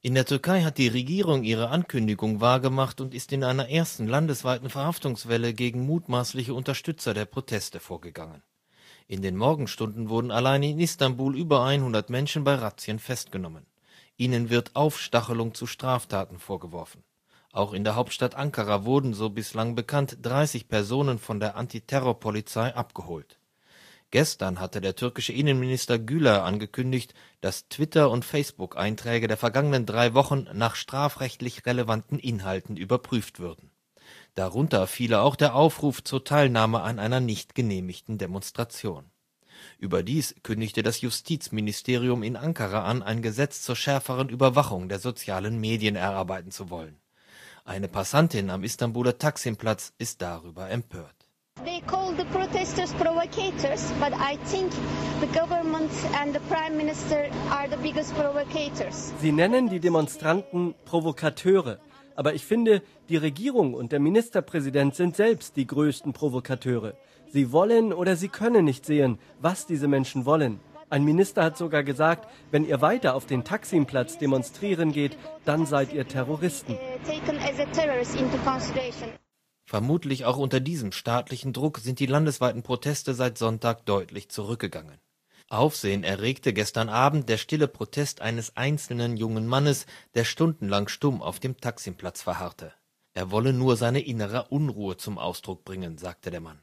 In der Türkei hat die Regierung ihre Ankündigung wahrgemacht und ist in einer ersten landesweiten Verhaftungswelle gegen mutmaßliche Unterstützer der Proteste vorgegangen. In den Morgenstunden wurden allein in Istanbul über 100 Menschen bei Razzien festgenommen. Ihnen wird Aufstachelung zu Straftaten vorgeworfen. Auch in der Hauptstadt Ankara wurden, so bislang bekannt, 30 Personen von der Antiterrorpolizei abgeholt. Gestern hatte der türkische Innenminister Güler angekündigt, dass Twitter- und Facebook-Einträge der vergangenen 3 Wochen nach strafrechtlich relevanten Inhalten überprüft würden. Darunter fiele auch der Aufruf zur Teilnahme an einer nicht genehmigten Demonstration. Überdies kündigte das Justizministerium in Ankara an, ein Gesetz zur schärferen Überwachung der sozialen Medien erarbeiten zu wollen. Eine Passantin am Istanbuler Taksimplatz ist darüber empört. They call the protesters provocators, but I think the government and the Prime Minister are the biggest provocators. Sie nennen die Demonstranten Provokateure, aber ich finde, die Regierung und der Ministerpräsident sind selbst die größten Provokateure. Sie wollen oder sie können nicht sehen, was diese Menschen wollen. Ein Minister hat sogar gesagt, wenn ihr weiter auf den Taksimplatz demonstrieren geht, dann seid ihr Terroristen. Vermutlich auch unter diesem staatlichen Druck sind die landesweiten Proteste seit Sonntag deutlich zurückgegangen. Aufsehen erregte gestern Abend der stille Protest eines einzelnen jungen Mannes, der stundenlang stumm auf dem Taksimplatz verharrte. Er wolle nur seine innere Unruhe zum Ausdruck bringen, sagte der Mann.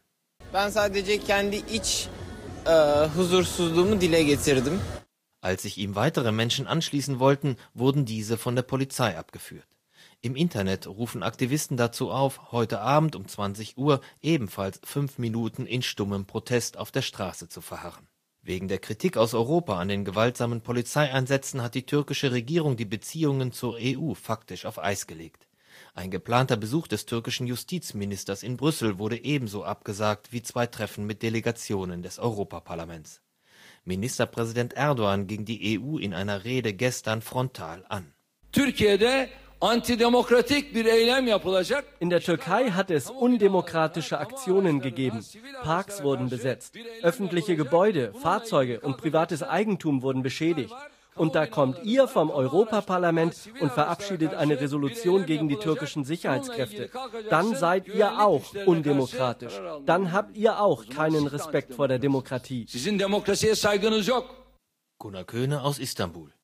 Als sich ihm weitere Menschen anschließen wollten, wurden diese von der Polizei abgeführt. Im Internet rufen Aktivisten dazu auf, heute Abend um 20 Uhr ebenfalls 5 Minuten in stummem Protest auf der Straße zu verharren. Wegen der Kritik aus Europa an den gewaltsamen Polizeieinsätzen hat die türkische Regierung die Beziehungen zur EU faktisch auf Eis gelegt. Ein geplanter Besuch des türkischen Justizministers in Brüssel wurde ebenso abgesagt wie 2 Treffen mit Delegationen des Europaparlaments. Ministerpräsident Erdogan ging die EU in einer Rede gestern frontal an. In der Türkei hat es undemokratische Aktionen gegeben. Parks wurden besetzt, öffentliche Gebäude, Fahrzeuge und privates Eigentum wurden beschädigt. Und da kommt ihr vom Europaparlament und verabschiedet eine Resolution gegen die türkischen Sicherheitskräfte. Dann seid ihr auch undemokratisch. Dann habt ihr auch keinen Respekt vor der Demokratie. Gunnar Köhne aus Istanbul.